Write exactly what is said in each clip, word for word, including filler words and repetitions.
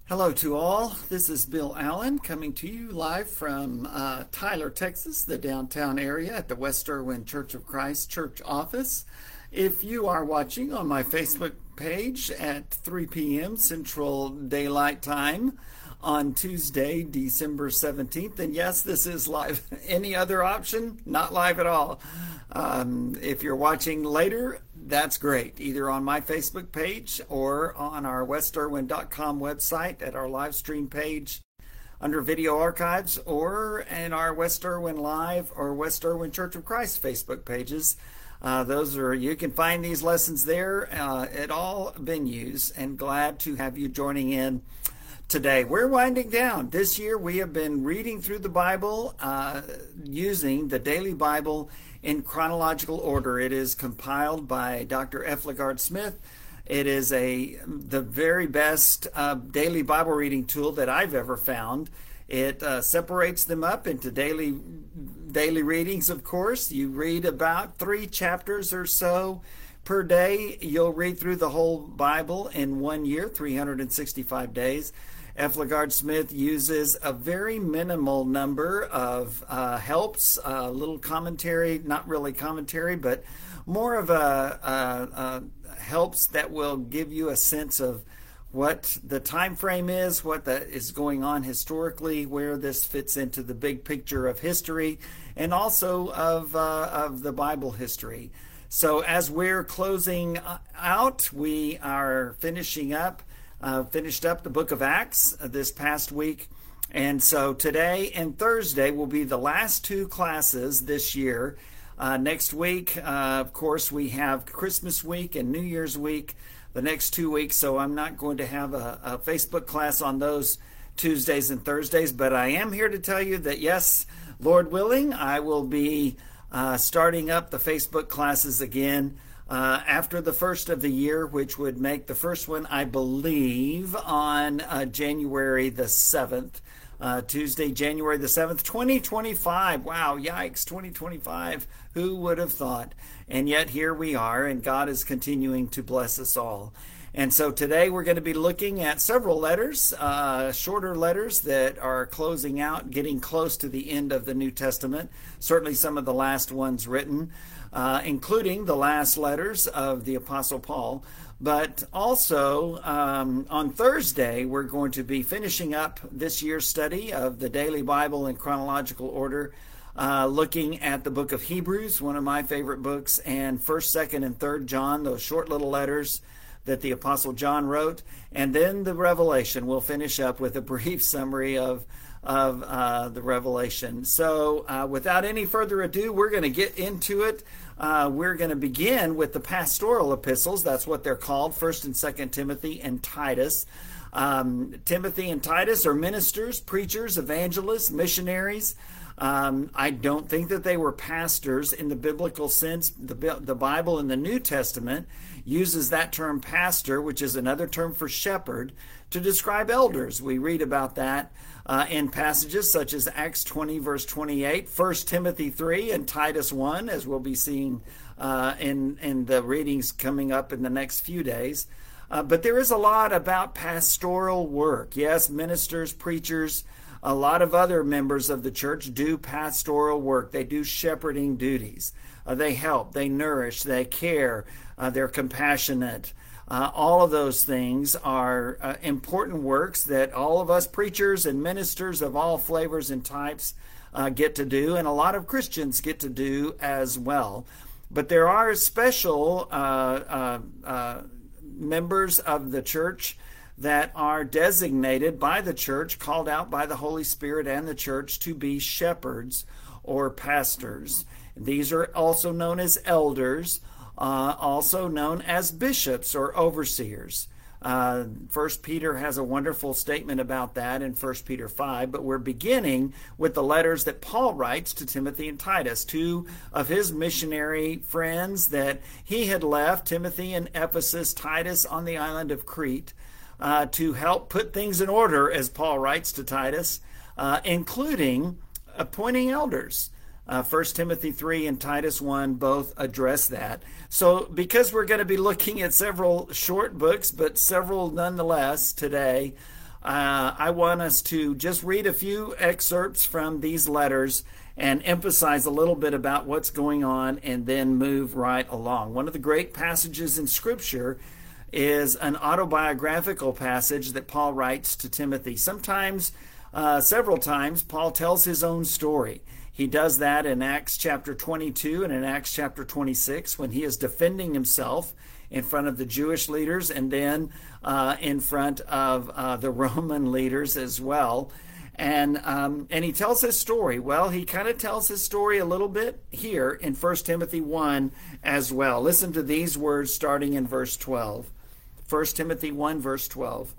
Hello to all. This is Bill Allen coming to you live from uh, Tyler, Texas, the downtown area at the West Erwin Church of Christ church office. If you are watching on my Facebook page at three p.m. Central Daylight Time on Tuesday, December seventeenth, then yes, this is live. Any other option? Not live at all. Um, if you're watching later, that's great, either on my Facebook page or on our west erwin dot com website at our live stream page under video archives, or in our West Erwin Live or West Erwin Church of Christ Facebook pages. Uh, those are, you can find these lessons there uh, at all venues, and glad to have you joining in today. We're winding down. This year we have been reading through the Bible uh, using the Daily Bible in chronological order. It is compiled by Doctor F. LaGard Smith. It is a the very best uh, daily Bible reading tool that I've ever found. It uh, separates them up into daily daily readings, of course. You read about three chapters or so per day. You'll read through the whole Bible in one year, three hundred sixty-five days. F. LaGard Smith uses a very minimal number of uh, helps, a uh, little commentary, not really commentary, but more of a, a, a helps that will give you a sense of what the time frame is, what the, is going on historically, where this fits into the big picture of history, and also of uh, of the Bible history. So as we're closing out, we are finishing up. Uh, finished up the book of Acts uh, this past week. And so today and Thursday will be the last two classes this year. Uh, next week, uh, of course, we have Christmas week and New Year's week the next two weeks. So I'm not going to have a, a Facebook class on those Tuesdays and Thursdays. But I am here to tell you that, yes, Lord willing, I will be uh, starting up the Facebook classes again Uh, after the first of the year, which would make the first one, I believe, on uh, January the seventh, uh, Tuesday, January the seventh, twenty twenty-five. Wow, yikes, twenty twenty-five. Who would have thought? And yet here we are, and God is continuing to bless us all. And so today we're going to be looking at several letters, uh, shorter letters that are closing out, getting close to the end of the New Testament, certainly some of the last ones written. Uh, including the last letters of the Apostle Paul. But also um, on Thursday, we're going to be finishing up this year's study of the Daily Bible in chronological order, uh, looking at the book of Hebrews, one of my favorite books, and first, second, and third John, those short little letters that the Apostle John wrote. And then the Revelation. We'll finish up with a brief summary of of uh, the Revelation. So uh, without any further ado, we're going to get into it. Uh, we're going to begin with the pastoral epistles. That's what they're called, First and Second Timothy and Titus. Um, Timothy and Titus are ministers, preachers, evangelists, missionaries. Um, I don't think that they were pastors in the biblical sense. The, the Bible in the New Testament uses that term pastor, which is another term for shepherd, to describe elders. We read about that uh, in passages such as Acts twenty, verse twenty-eight, First Timothy three, and Titus one, as we'll be seeing uh, in, in the readings coming up in the next few days. Uh, but there is a lot about pastoral work. Yes, ministers, preachers, a lot of other members of the church do pastoral work. They do shepherding duties. Uh, they help, they nourish, they care, uh, they're compassionate. Uh, all of those things are uh, important works that all of us preachers and ministers of all flavors and types uh, get to do, and a lot of Christians get to do as well. But there are special uh, uh, uh, members of the church that are designated by the church, called out by the Holy Spirit and the church to be shepherds or pastors. These are also known as elders, uh, also known as bishops or overseers. Uh, First Peter has a wonderful statement about that in First Peter five, but we're beginning with the letters that Paul writes to Timothy and Titus, two of his missionary friends that he had left, Timothy in Ephesus, Titus on the island of Crete, uh, to help put things in order, as Paul writes to Titus, uh, including appointing elders. Uh, First Timothy three and Titus one both address that. So because we're going to be looking at several short books, but several nonetheless today, uh, I want us to just read a few excerpts from these letters and emphasize a little bit about what's going on and then move right along. One of the great passages in Scripture is an autobiographical passage that Paul writes to Timothy. Sometimes, uh, several times, Paul tells his own story. He does that in Acts chapter twenty-two and in Acts chapter twenty-six when he is defending himself in front of the Jewish leaders and then uh, in front of uh, the Roman leaders as well. And um, and he tells his story. Well, he kind of tells his story a little bit here in First Timothy one as well. Listen to these words starting in verse twelve. First Timothy one, verse twelve.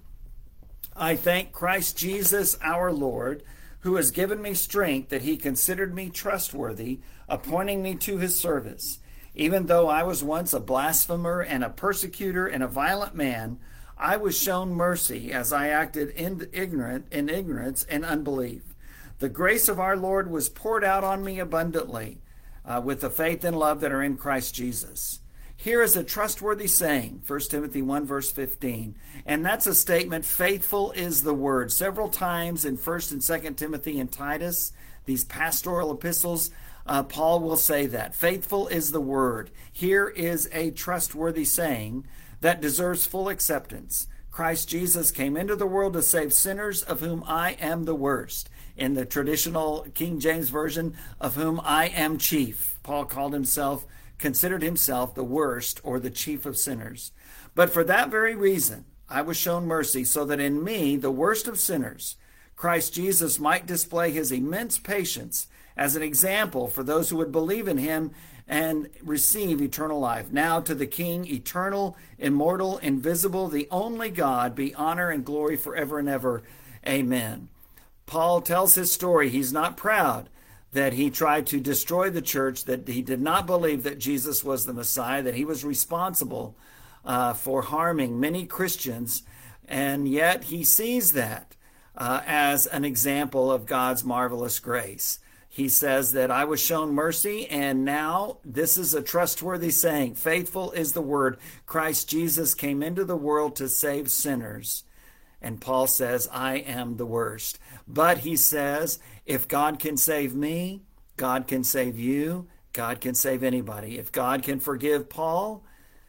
I thank Christ Jesus our Lord, who has given me strength that he considered me trustworthy, appointing me to his service. Even though I was once a blasphemer and a persecutor and a violent man, I was shown mercy as I acted in ignorant in ignorance and unbelief. The grace of our Lord was poured out on me abundantly uh, with the faith and love that are in Christ Jesus. Here is a trustworthy saying, First Timothy one, verse fifteen. And that's a statement, faithful is the word. Several times in First and Second Timothy and Titus, these pastoral epistles, uh, Paul will say that. Faithful is the word. Here is a trustworthy saying that deserves full acceptance. Christ Jesus came into the world to save sinners, of whom I am the worst. In the traditional King James Version, of whom I am chief. Paul called himself, considered himself the worst or the chief of sinners. But for that very reason, I was shown mercy, so that in me, the worst of sinners, Christ Jesus might display his immense patience as an example for those who would believe in him and receive eternal life. Now to the King, eternal, immortal, invisible, the only God, be honor and glory forever and ever. Amen. Paul tells his story. He's not proud that he tried to destroy the church, that he did not believe that Jesus was the Messiah, that he was responsible uh, for harming many Christians, and yet he sees that uh, as an example of God's marvelous grace. He says that I was shown mercy, and now this is a trustworthy saying. Faithful is the word. Christ Jesus came into the world to save sinners. And Paul says, I am the worst. But he says, if God can save me, God can save you. God can save anybody. If God can forgive Paul,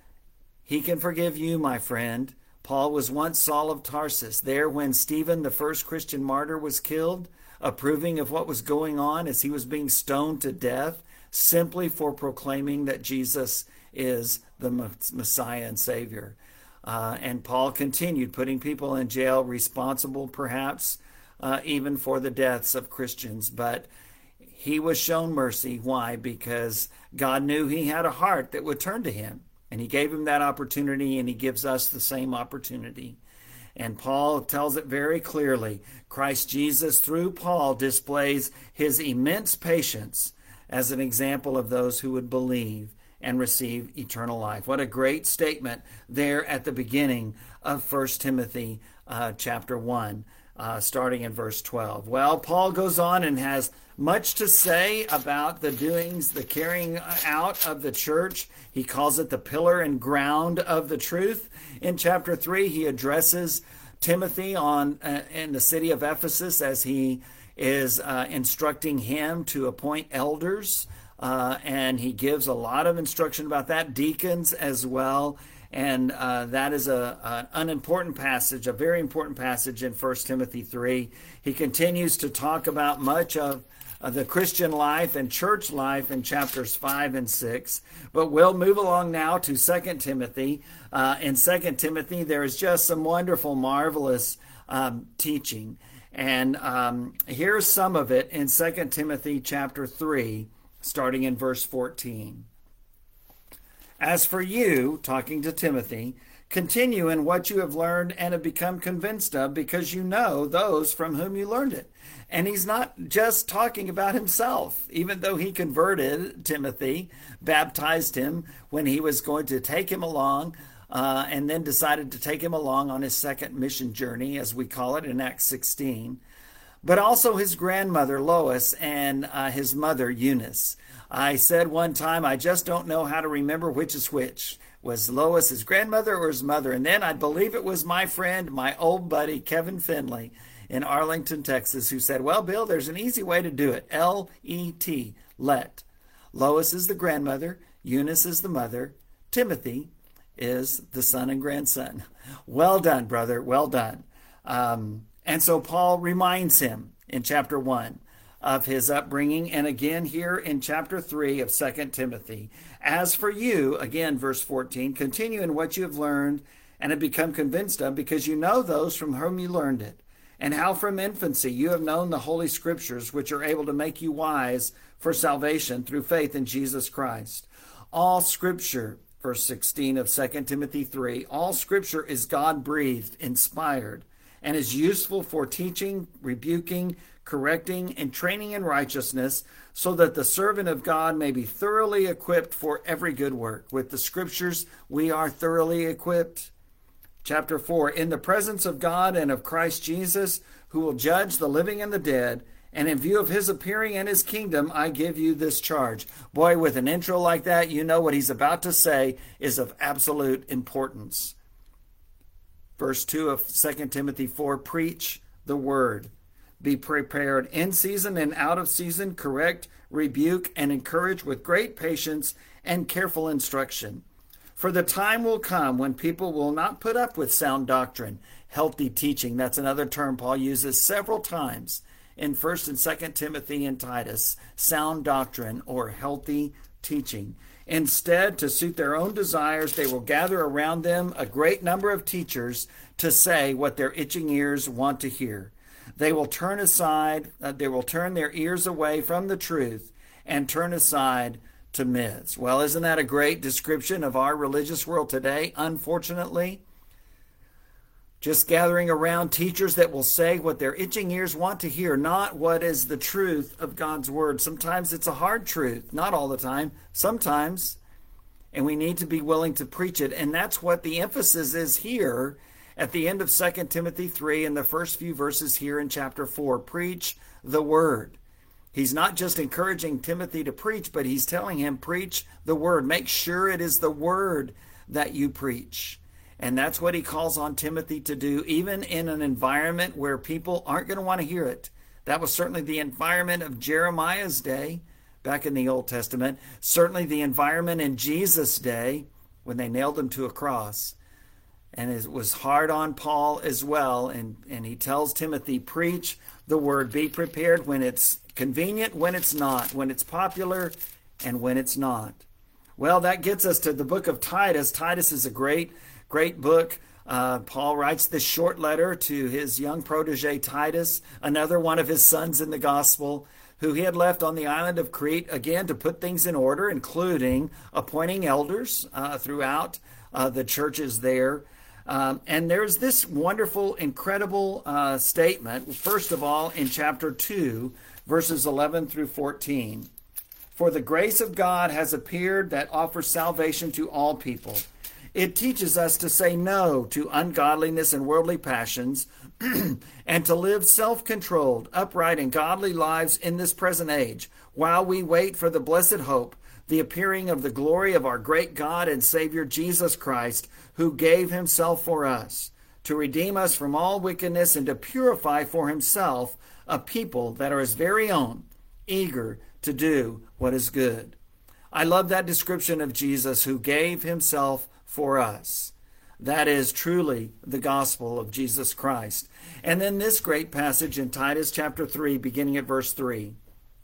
he can forgive you, my friend. Paul was once Saul of Tarsus, there when Stephen, the first Christian martyr, was killed, approving of what was going on as he was being stoned to death, simply for proclaiming that Jesus is the Messiah and Savior. Uh, and Paul continued putting people in jail, responsible perhaps uh, even for the deaths of Christians. But he was shown mercy. Why? Because God knew he had a heart that would turn to him. And he gave him that opportunity, and he gives us the same opportunity. And Paul tells it very clearly. Christ Jesus, through Paul, displays his immense patience as an example of those who would believe and receive eternal life. What a great statement there at the beginning of First Timothy uh, chapter one, uh, starting in verse twelve. Well, Paul goes on and has much to say about the doings, the carrying out of the church. He calls it the pillar and ground of the truth. In chapter three, he addresses Timothy on uh, in the city of Ephesus as he is uh, instructing him to appoint elders. Uh, and he gives a lot of instruction about that, deacons as well. And uh, that is a, a, an unimportant passage, a very important passage in First Timothy three. He continues to talk about much of uh, the Christian life and church life in chapters five and six. But we'll move along now to Second Timothy. Uh, in Second Timothy, there is just some wonderful, marvelous um, teaching. And um, here's some of it in Second Timothy chapter three. Starting in verse fourteen. As for you, talking to Timothy, continue in what you have learned and have become convinced of, because you know those from whom you learned it. And he's not just talking about himself, even though he converted Timothy, baptized him when he was going to take him along, uh, and then decided to take him along on his second mission journey, as we call it in Acts sixteen. But also his grandmother, Lois, and uh, his mother, Eunice. I said one time, I just don't know how to remember which is which. was Lois his grandmother or his mother? And then I believe it was my friend, my old buddy, Kevin Finley in Arlington, Texas, who said, well, Bill, there's an easy way to do it. L E T, let. Lois is the grandmother. Eunice is the mother. Timothy is the son and grandson. Well done, brother. Well done. Um, and so Paul reminds him in chapter one of his upbringing, and again here in chapter three of Second Timothy. As for you, again, verse fourteen, continue in what you have learned and have become convinced of, because you know those from whom you learned it, and how from infancy you have known the Holy Scriptures, which are able to make you wise for salvation through faith in Jesus Christ. All Scripture, verse sixteen of Second Timothy three, all Scripture is God-breathed, inspired, and is useful for teaching, rebuking, correcting, and training in righteousness, so that the servant of God may be thoroughly equipped for every good work. With the Scriptures, we are thoroughly equipped. Chapter four, in the presence of God and of Christ Jesus, who will judge the living and the dead, and in view of his appearing in his kingdom, I give you this charge. Boy, with an intro like that, you know what he's about to say is of absolute importance. Verse two of Second Timothy four, preach the word. Be prepared in season and out of season, correct, rebuke, and encourage with great patience and careful instruction. For the time will come when people will not put up with sound doctrine, healthy teaching. That's another term Paul uses several times in First and Second Timothy and Titus, sound doctrine or healthy teaching. Instead, to suit their own desires, they will gather around them a great number of teachers to say what their itching ears want to hear. They will turn aside, uh, they will turn their ears away from the truth and turn aside to myths. Well, isn't that a great description of our religious world today? Unfortunately, just gathering around teachers that will say what their itching ears want to hear, not what is the truth of God's word. Sometimes it's a hard truth, not all the time, sometimes, and we need to be willing to preach it. And that's what the emphasis is here at the end of Second Timothy three and the first few verses here in chapter four. Preach the word. He's not just encouraging Timothy to preach, but he's telling him, preach the word. Make sure it is the word that you preach. And that's what he calls on Timothy to do, even in an environment where people aren't going to want to hear it. That was certainly the environment of Jeremiah's day back in the Old Testament. Certainly the environment in Jesus' day when they nailed him to a cross. And it was hard on Paul as well. And, and he tells Timothy, preach the word. Be prepared when it's convenient, when it's not, when it's popular, and when it's not. Well, that gets us to the book of Titus. Titus is a great, great book. Uh, Paul writes this short letter to his young protege Titus, another one of his sons in the gospel, who he had left on the island of Crete, again, to put things in order, including appointing elders uh, throughout uh, the churches there. Um, and there's this wonderful, incredible uh, statement, first of all, in chapter two, verses eleven through fourteen. For the grace of God has appeared that offers salvation to all people. It teaches us to say no to ungodliness and worldly passions and to live self-controlled, upright, and godly lives in this present age, while we wait for the blessed hope, the appearing of the glory of our great God and Savior Jesus Christ, who gave himself for us, to redeem us from all wickedness and to purify for himself a people that are his very own, eager to do what is good. I love that description of Jesus who gave himself for us. That is truly the gospel of Jesus Christ. And then this great passage in Titus chapter three, beginning at verse three.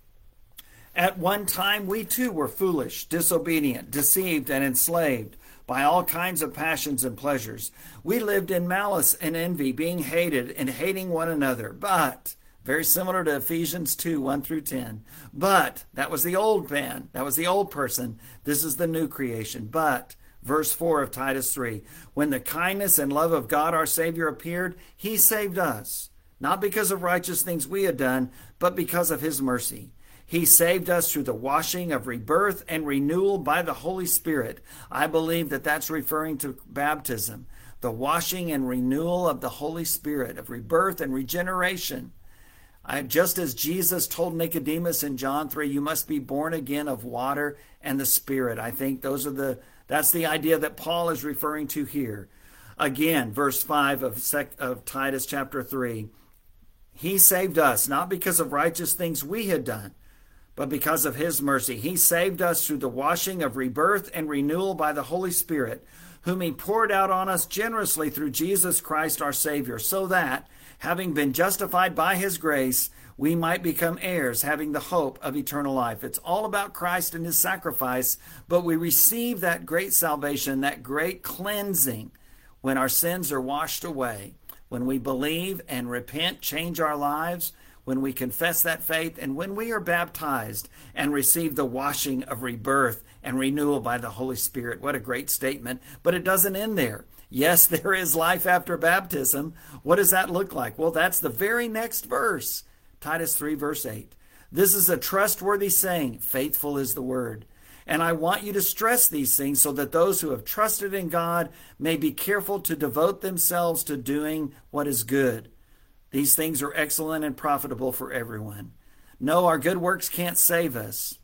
At one time we too were foolish, disobedient, deceived, and enslaved by all kinds of passions and pleasures. We lived in malice and envy, being hated and hating one another. But, very similar to Ephesians two, one through ten. But, that was the old man. That was the old person. This is the new creation. But, verse four of Titus three, when the kindness and love of God our Savior appeared, he saved us, not because of righteous things we had done, but because of his mercy. He saved us through the washing of rebirth and renewal by the Holy Spirit. I believe that that's referring to baptism, the washing and renewal of the Holy Spirit, of rebirth and regeneration. I, just as Jesus told Nicodemus in John three, you must be born again of water and the Spirit. I think those are the, That's the idea that Paul is referring to here. Again, verse five of, of Titus chapter three. He saved us, not because of righteous things we had done, but because of his mercy. He saved us through the washing of rebirth and renewal by the Holy Spirit, whom he poured out on us generously through Jesus Christ our Savior, so that, having been justified by his grace, we might become heirs, having the hope of eternal life. It's all about Christ and his sacrifice, but we receive that great salvation, that great cleansing, when our sins are washed away, when we believe and repent, change our lives, when we confess that faith, and when we are baptized and receive the washing of rebirth and renewal by the Holy Spirit. What a great statement. But it doesn't end there. Yes, there is life after baptism. What does that look like? Well, that's the very next verse. Titus three, verse eight. This is a trustworthy saying. Faithful is the word. And I want you to stress these things so that those who have trusted in God may be careful to devote themselves to doing what is good. These things are excellent and profitable for everyone. No, our good works can't save us.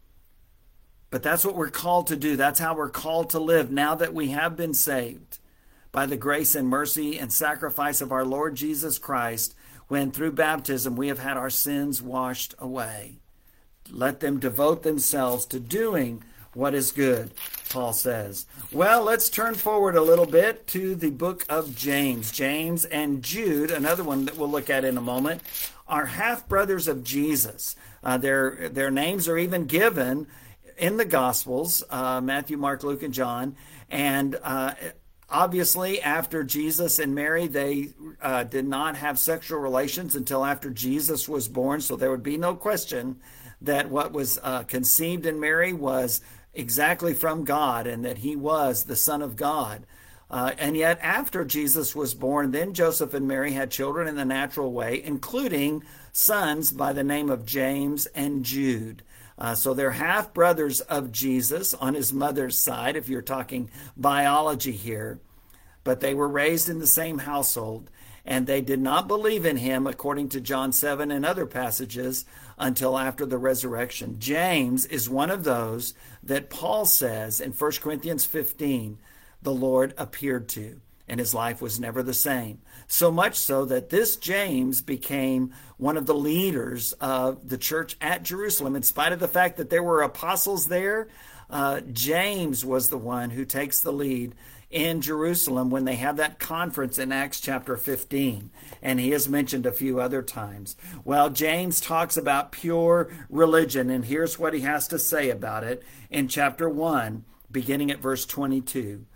But that's what we're called to do. That's how we're called to live now that we have been saved by the grace and mercy and sacrifice of our Lord Jesus Christ, when through baptism we have had our sins washed away. Let them devote themselves to doing what is good, Paul says. Well, let's turn forward a little bit to the book of James. James and Jude, another one that we'll look at in a moment, are half-brothers of Jesus. Uh, their, their names are even given in the Gospels, uh, Matthew, Mark, Luke, and John. And uh, obviously, after Jesus and Mary, they uh, did not have sexual relations until after Jesus was born, so there would be no question that what was uh, conceived in Mary was exactly from God and that he was the Son of God. Uh, and yet after Jesus was born, then Joseph and Mary had children in the natural way, including sons by the name of James and Jude. Uh, so they're half-brothers of Jesus on his mother's side, if you're talking biology here. But they were raised in the same household, and they did not believe in him, according to John seven and other passages, until after the resurrection. James is one of those that Paul says in First Corinthians fifteen, the Lord appeared to, and his life was never the same. So much so that this James became one of the leaders of the church at Jerusalem. In spite of the fact that there were apostles there, uh, James was the one who takes the lead in Jerusalem when they have that conference in Acts chapter fifteen. And he is mentioned a few other times. Well, James talks about pure religion, and here's what he has to say about it in chapter one, beginning at verse twenty-two.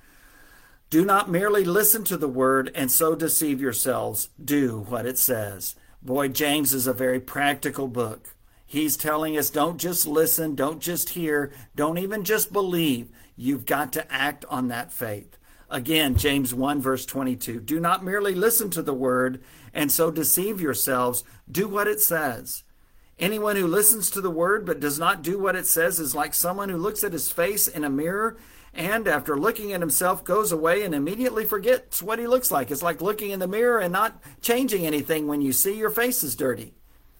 Do not merely listen to the word and so deceive yourselves. Do what it says. Boy, James is a very practical book. He's telling us don't just listen, don't just hear, don't even just believe. You've got to act on that faith. Again, James one, verse twenty-two. Do not merely listen to the word and so deceive yourselves. Do what it says. Anyone who listens to the word but does not do what it says is like someone who looks at his face in a mirror and after looking at himself goes away and immediately forgets what he looks like. It's like looking in the mirror and not changing anything when you see your face is dirty.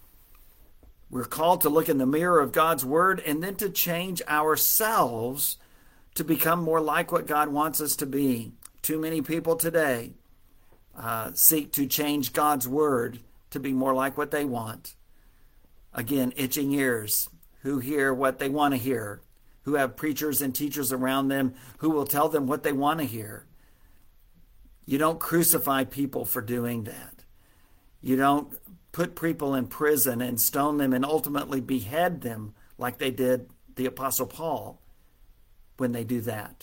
We're called to look in the mirror of God's word and then to change ourselves to become more like what God wants us to be. Too many people today uh, seek to change God's word to be more like what they want. Again, itching ears who hear what they want to hear, who have preachers and teachers around them who will tell them what they want to hear. You don't crucify people for doing that. You don't put people in prison and stone them and ultimately behead them like they did the Apostle Paul when they do that.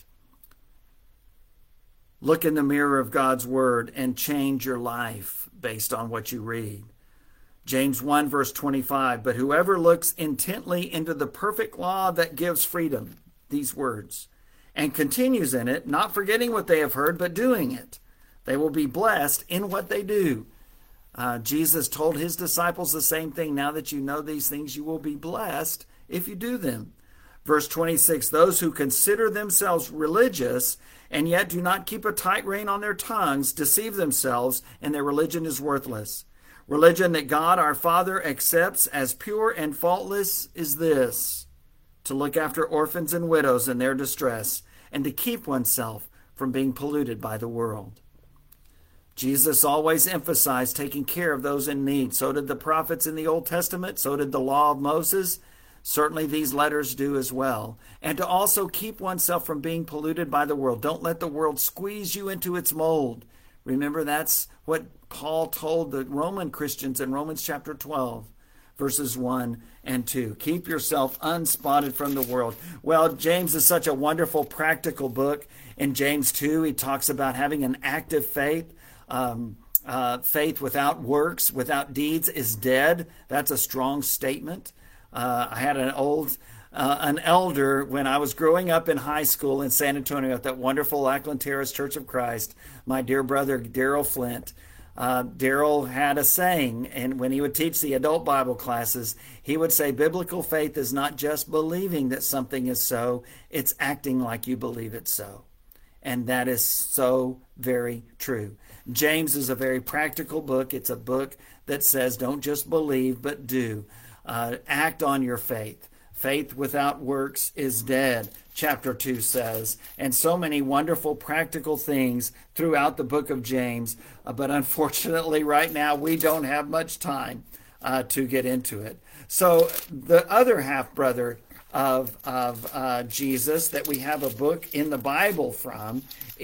Look in the mirror of God's word and change your life based on what you read. James one, verse twenty-five, but whoever looks intently into the perfect law that gives freedom, these words, and continues in it, not forgetting what they have heard, but doing it, they will be blessed in what they do. Uh, Jesus told his disciples the same thing. Now that you know these things, you will be blessed if you do them. Verse twenty-six, those who consider themselves religious and yet do not keep a tight rein on their tongues deceive themselves, and their religion is worthless. Religion that God our Father accepts as pure and faultless is this: to look after orphans and widows in their distress, and to keep oneself from being polluted by the world. Jesus always emphasized taking care of those in need. So did the prophets in the Old Testament. So did the law of Moses. Certainly these letters do as well. And to also keep oneself from being polluted by the world. Don't let the world squeeze you into its mold. Remember, that's what Paul told the Roman Christians in Romans chapter twelve, verses one and two. Keep yourself unspotted from the world. Well, James is such a wonderful practical book. In James two, he talks about having an active faith. Um, uh, faith without works, without deeds, is dead. That's a strong statement. Uh, I had an old, uh, an elder when I was growing up in high school in San Antonio at that wonderful Lackland Terrace Church of Christ, my dear brother Daryl Flint. Uh, Daryl had a saying, and when he would teach the adult Bible classes, he would say, biblical faith is not just believing that something is so, it's acting like you believe it so. And that is so very true. James is a very practical book. It's a book that says don't just believe, but do. Uh, act on your faith. Faith without works is dead, chapter two says. And so many wonderful practical things throughout the book of James. Uh, but unfortunately, right now, we don't have much time uh, to get into it. So the other half-brother of, of uh, Jesus that we have a book in the Bible from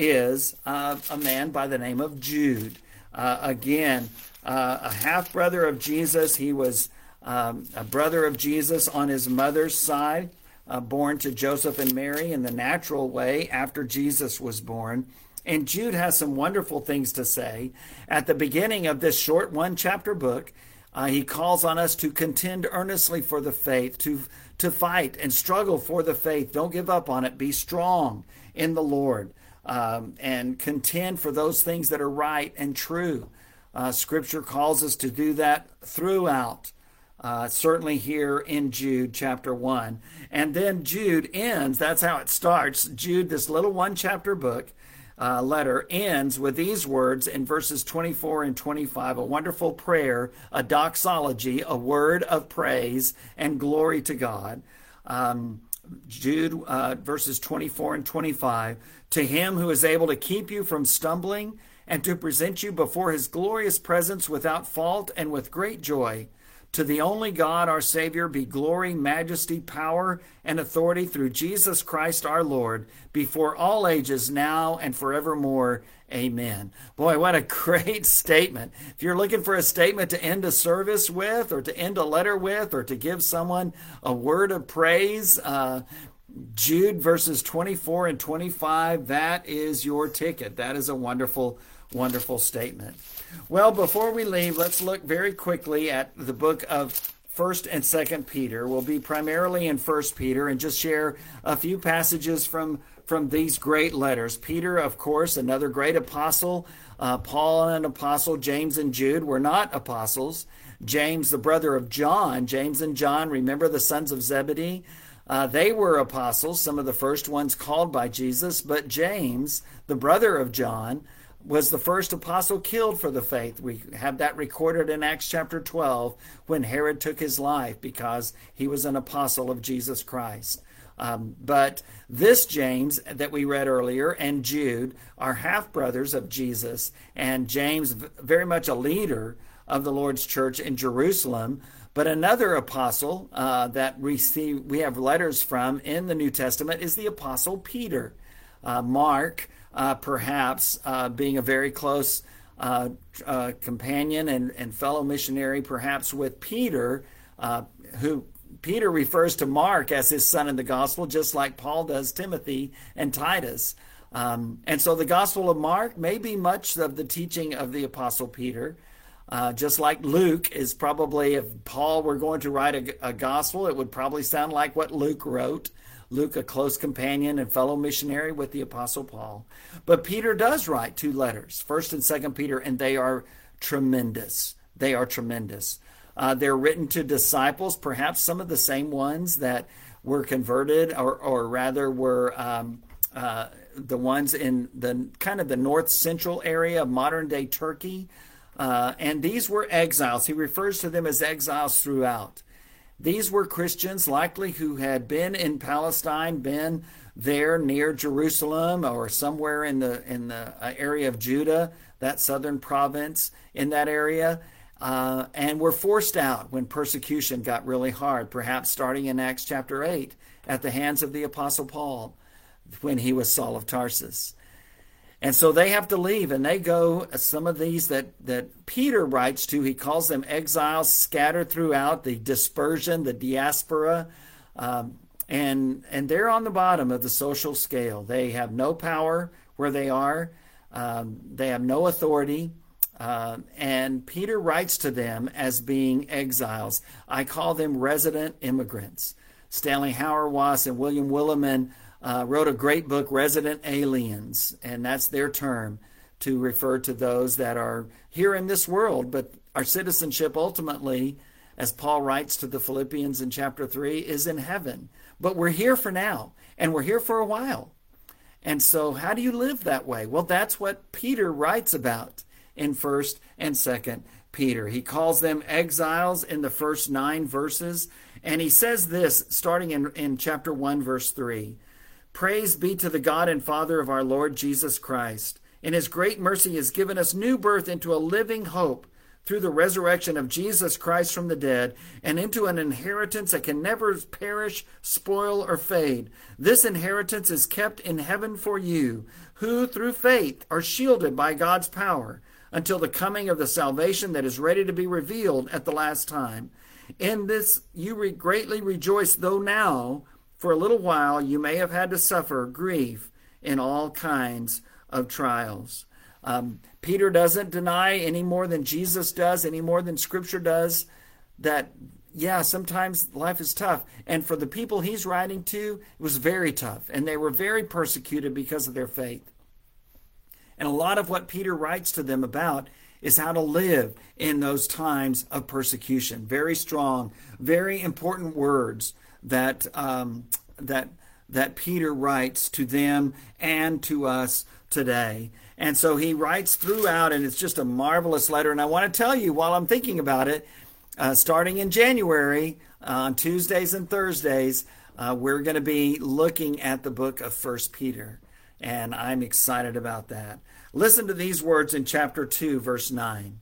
is uh, a man by the name of Jude. Uh, again, uh, a half-brother of Jesus. He was um, a brother of Jesus on his mother's side, uh, born to Joseph and Mary in the natural way after Jesus was born. And Jude has some wonderful things to say. At the beginning of this short one-chapter book, uh, he calls on us to contend earnestly for the faith, to to fight and struggle for the faith. Don't give up on it. Be strong in the Lord, um, and contend for those things that are right and true. Uh, Scripture calls us to do that throughout, uh, certainly here in Jude chapter one. And then Jude ends, that's how it starts. Jude, this little one-chapter book, Uh, letter ends with these words in verses twenty-four and twenty-five, a wonderful prayer, a doxology, a word of praise and glory to God. Um, Jude, uh, verses twenty-four and twenty-five, to him who is able to keep you from stumbling and to present you before his glorious presence without fault and with great joy. To the only God, our Savior, be glory, majesty, power, and authority through Jesus Christ our Lord, before all ages, now and forevermore. Amen. Boy, what a great statement. If you're looking for a statement to end a service with, or to end a letter with, or to give someone a word of praise, uh, Jude verses twenty-four and twenty-five, that is your ticket. That is a wonderful, wonderful statement. Well, before we leave, let's look very quickly at the book of First and Second Peter. We'll be primarily in First Peter and just share a few passages from, from these great letters. Peter, of course, another great apostle. Uh, Paul, an apostle. James and Jude were not apostles. James, the brother of John. James and John, remember the sons of Zebedee? Uh, they were apostles, some of the first ones called by Jesus. But James, the brother of John, was the first apostle killed for the faith. We have that recorded in Acts chapter twelve when Herod took his life because he was an apostle of Jesus Christ. Um, but this James that we read earlier and Jude are half-brothers of Jesus, and James very much a leader of the Lord's church in Jerusalem. But another apostle uh, that we see, we have letters from in the New Testament is the apostle Peter. Uh, Mark, Uh, perhaps uh, being a very close uh, uh, companion and, and fellow missionary, perhaps with Peter, uh, who Peter refers to Mark as his son in the gospel, just like Paul does Timothy and Titus. Um, and so the Gospel of Mark may be much of the teaching of the Apostle Peter, uh, just like Luke is probably, if Paul were going to write a, a gospel, it would probably sound like what Luke wrote. Luke, a close companion and fellow missionary with the Apostle Paul. But Peter does write two letters, First and Second Peter, and they are tremendous. They are tremendous. Uh, they're written to disciples, perhaps some of the same ones that were converted, or, or rather were um, uh, the ones in the kind of the north central area of modern-day Turkey. Uh, and these were exiles. He refers to them as exiles throughout. These were Christians likely who had been in Palestine, been there near Jerusalem or somewhere in the in the area of Judah, that southern province in that area, uh, and were forced out when persecution got really hard, perhaps starting in Acts chapter eight at the hands of the Apostle Paul when he was Saul of Tarsus. And so they have to leave, and they go, some of these that, that Peter writes to, he calls them exiles scattered throughout, the dispersion, the diaspora, um, and and they're on the bottom of the social scale. They have no power where they are. Um, they have no authority. Uh, and Peter writes to them as being exiles. I call them resident immigrants. Stanley Hauerwas and William Willimon Uh, wrote a great book, Resident Aliens, and that's their term to refer to those that are here in this world, but our citizenship ultimately, as Paul writes to the Philippians in chapter three, is in heaven. But we're here for now, and we're here for a while. And so how do you live that way? Well, that's what Peter writes about in first and second Peter. He calls them exiles in the first nine verses, and he says this, starting in, in chapter one, verse three. Praise be to the God and Father of our Lord Jesus Christ. In his great mercy he has given us new birth into a living hope through the resurrection of Jesus Christ from the dead, and into an inheritance that can never perish, spoil, or fade. This inheritance is kept in heaven for you, who through faith are shielded by God's power, until the coming of the salvation that is ready to be revealed at the last time. In this you re- greatly rejoice, though now, for a little while, you may have had to suffer grief in all kinds of trials. Um, Peter doesn't deny any more than Jesus does, any more than Scripture does, that, yeah, sometimes life is tough. And for the people he's writing to, it was very tough. And they were very persecuted because of their faith. And a lot of what Peter writes to them about is how to live in those times of persecution. Very strong, very important words that um, that that Peter writes to them and to us today. And so he writes throughout, and it's just a marvelous letter. And I want to tell you, while I'm thinking about it, uh, starting in January, uh, on Tuesdays and Thursdays, uh, we're going to be looking at the book of First Peter. And I'm excited about that. Listen to these words in chapter two, verse nine.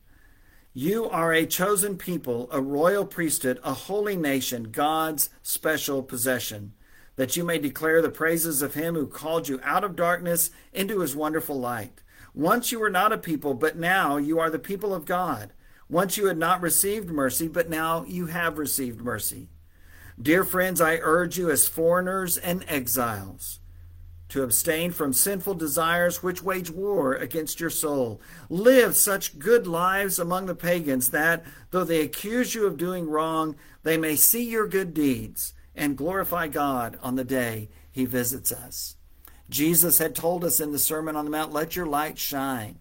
You are a chosen people, a royal priesthood, a holy nation, God's special possession, that you may declare the praises of him who called you out of darkness into his wonderful light. Once you were not a people, but now you are the people of God. Once you had not received mercy, but now you have received mercy. Dear friends, I urge you as foreigners and exiles to abstain from sinful desires which wage war against your soul. Live such good lives among the pagans that, though they accuse you of doing wrong, they may see your good deeds and glorify God on the day he visits us. Jesus had told us in the Sermon on the Mount, let your light shine,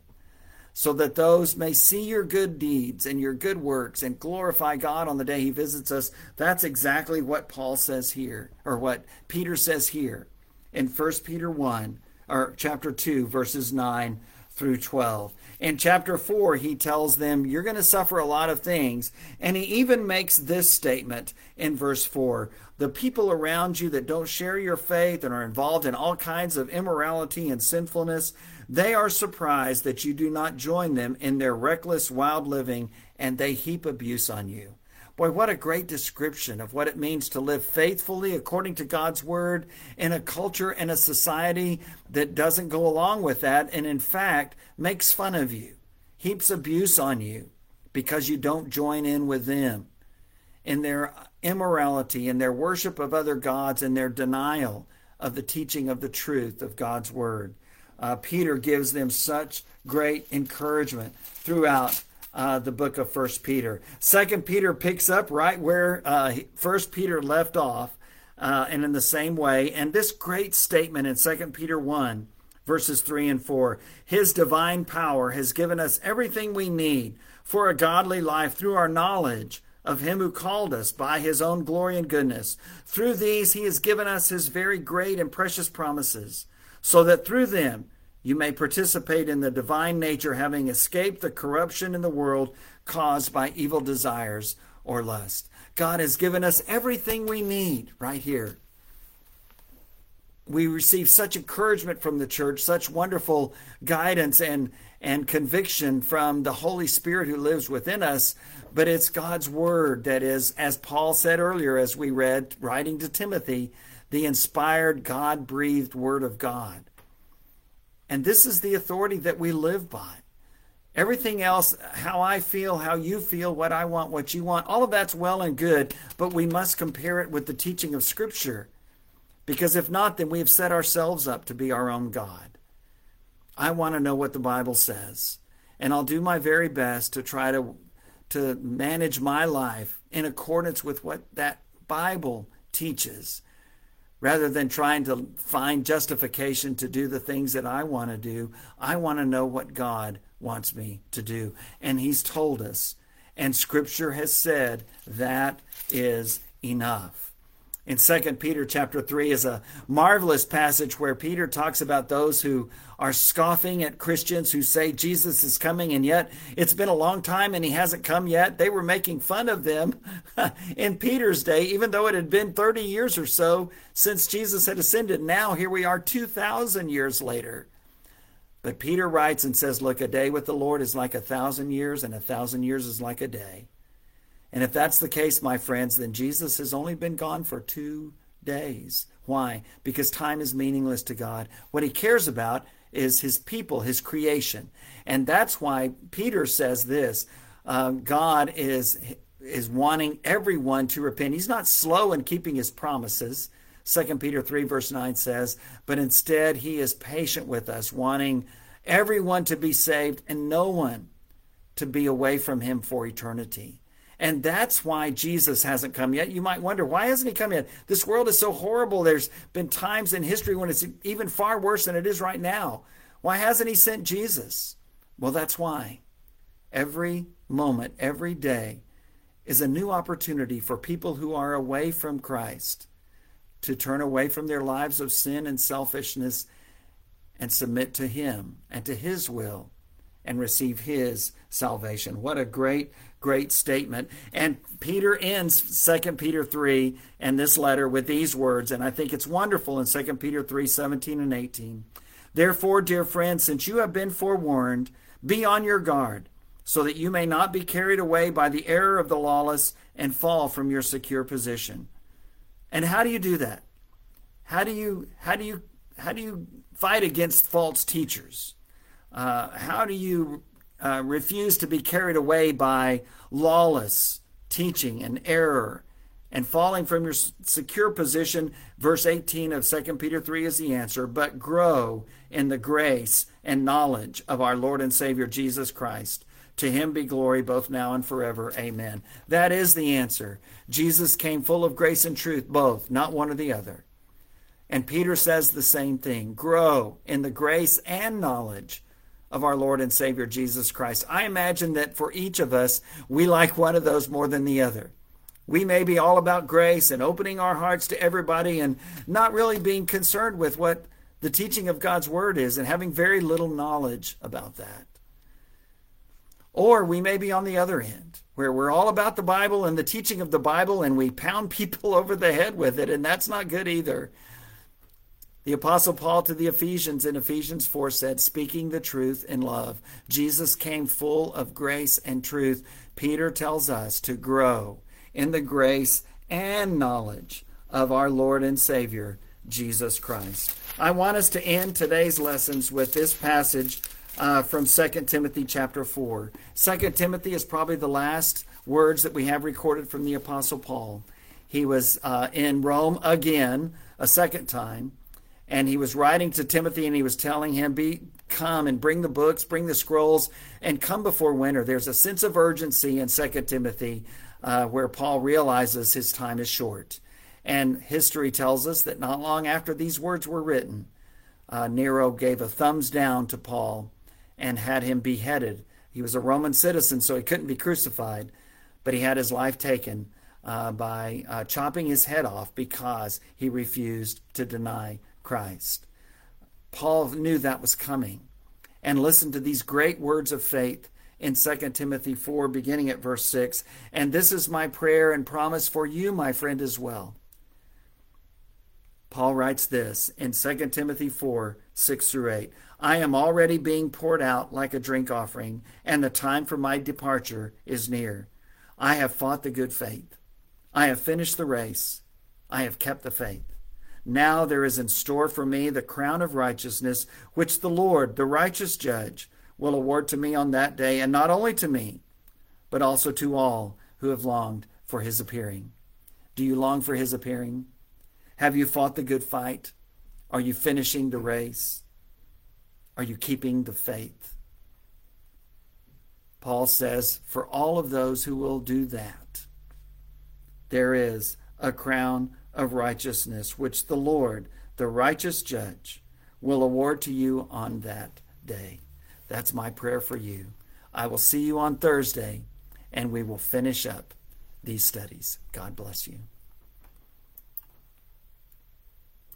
so that those may see your good deeds and your good works and glorify God on the day he visits us. That's exactly what Paul says here, or what Peter says here in First Peter one, or chapter two, verses nine through twelve. In chapter four, he tells them, you're going to suffer a lot of things. And he even makes this statement in verse four. The people around you that don't share your faith and are involved in all kinds of immorality and sinfulness, they are surprised that you do not join them in their reckless, wild living, and they heap abuse on you. Boy, what a great description of what it means to live faithfully according to God's word in a culture and a society that doesn't go along with that and, in fact, makes fun of you, heaps abuse on you because you don't join in with them in their immorality, in their worship of other gods, and their denial of the teaching of the truth of God's word. Uh, Peter gives them such great encouragement throughout Uh, the book of First Peter. Second Peter picks up right where uh, First Peter left off, uh, and in the same way. And this great statement in Second Peter one, verses three and four, his divine power has given us everything we need for a godly life through our knowledge of him who called us by his own glory and goodness. Through these he has given us his very great and precious promises, so that through them you may participate in the divine nature, having escaped the corruption in the world caused by evil desires or lust. God has given us everything we need right here. we receive such encouragement from the church, such wonderful guidance and, and conviction from the Holy Spirit who lives within us. But it's God's word that is, as Paul said earlier, as we read, writing to Timothy, the inspired, God-breathed word of God. And this is the authority that we live by. Everything else, how I feel, how you feel, what I want, what you want, all of that's well and good, but we must compare it with the teaching of Scripture. Because if not, then we have set ourselves up to be our own God. I want to know what the Bible says. And I'll do my very best to try to, to manage my life in accordance with what that Bible teaches, rather than trying to find justification to do the things that I want to do. I want to know what God wants me to do. And He's told us. And Scripture has said that is enough. In Second Peter chapter three is a marvelous passage where Peter talks about those who are scoffing at Christians who say Jesus is coming, and yet it's been a long time and He hasn't come yet. They were making fun of them in Peter's day, even though it had been thirty years or so since Jesus had ascended. Now here we are two thousand years later. But Peter writes and says, look, a day with the Lord is like a thousand years, and a thousand years is like a day. And if that's the case, my friends, then Jesus has only been gone for two days. Why? Because time is meaningless to God. What He cares about is His people, His creation. And that's why Peter says this. Uh, God is, is wanting everyone to repent. He's not slow in keeping His promises. Second Peter three verse nine says, but instead He is patient with us, wanting everyone to be saved and no one to be away from Him for eternity. And that's why Jesus hasn't come yet. You might wonder, why hasn't He come yet? This world is so horrible. There's been times in history when it's even far worse than it is right now. Why hasn't He sent Jesus? Well, that's why. Every moment, every day is a new opportunity for people who are away from Christ to turn away from their lives of sin and selfishness and submit to Him and to His will and receive His salvation. What a great, great statement. And Peter ends Second Peter three and this letter with these words, and I think it's wonderful in Second Peter three, seventeen and eighteen. Therefore, dear friends, since you have been forewarned, be on your guard, so that you may not be carried away by the error of the lawless and fall from your secure position. And how do you do that? How do you how do you how do you fight against false teachers? Uh, how do you uh, refuse to be carried away by lawless teaching and error and falling from your secure position? Verse eighteen of Second Peter three is the answer. But grow in the grace and knowledge of our Lord and Savior Jesus Christ. To Him be glory both now and forever. Amen. That is the answer. Jesus came full of grace and truth, both, not one or the other. And Peter says the same thing. Grow in the grace and knowledge of our Lord and Savior Jesus Christ. I imagine that for each of us, we like one of those more than the other. We may be all about grace and opening our hearts to everybody and not really being concerned with what the teaching of God's Word is and having very little knowledge about that. Or we may be on the other end, where we're all about the Bible and the teaching of the Bible, and we pound people over the head with it, and that's not good either. The Apostle Paul to the Ephesians in Ephesians four said, speaking the truth in love. Jesus came full of grace and truth. Peter tells us to grow in the grace and knowledge of our Lord and Savior, Jesus Christ. I want us to end today's lessons with this passage uh, from Second Timothy chapter four. Second Timothy is probably the last words that we have recorded from the Apostle Paul. He was uh, in Rome again, a second time. And he was writing to Timothy and he was telling him, be come and bring the books, bring the scrolls, and come before winter. There's a sense of urgency in Second Timothy uh, where Paul realizes his time is short. And history tells us that not long after these words were written, uh, Nero gave a thumbs down to Paul and had him beheaded. He was a Roman citizen, so he couldn't be crucified, but he had his life taken uh, by uh, chopping his head off because he refused to deny Christ. Paul knew that was coming and listened to these great words of faith in Second Timothy four, beginning at verse six. And this is my prayer and promise for you, my friend, as well, Paul writes this in Second Timothy four, six through eight. I am already being poured out like a drink offering, and the time for my departure is near. I have fought the good faith. I have finished the race. I have kept the faith. Now there is in store for me the crown of righteousness, which the Lord, the righteous judge, will award to me on that day, and not only to me, but also to all who have longed for his appearing. Do you long for his appearing? Have you fought the good fight? Are you finishing the race? Are you keeping the faith? Paul says, for all of those who will do that, there is a crown of righteousness, which the Lord, the righteous judge, will award to you on that day. That's my prayer for you. I will see you on Thursday, and we will finish up these studies. God bless you.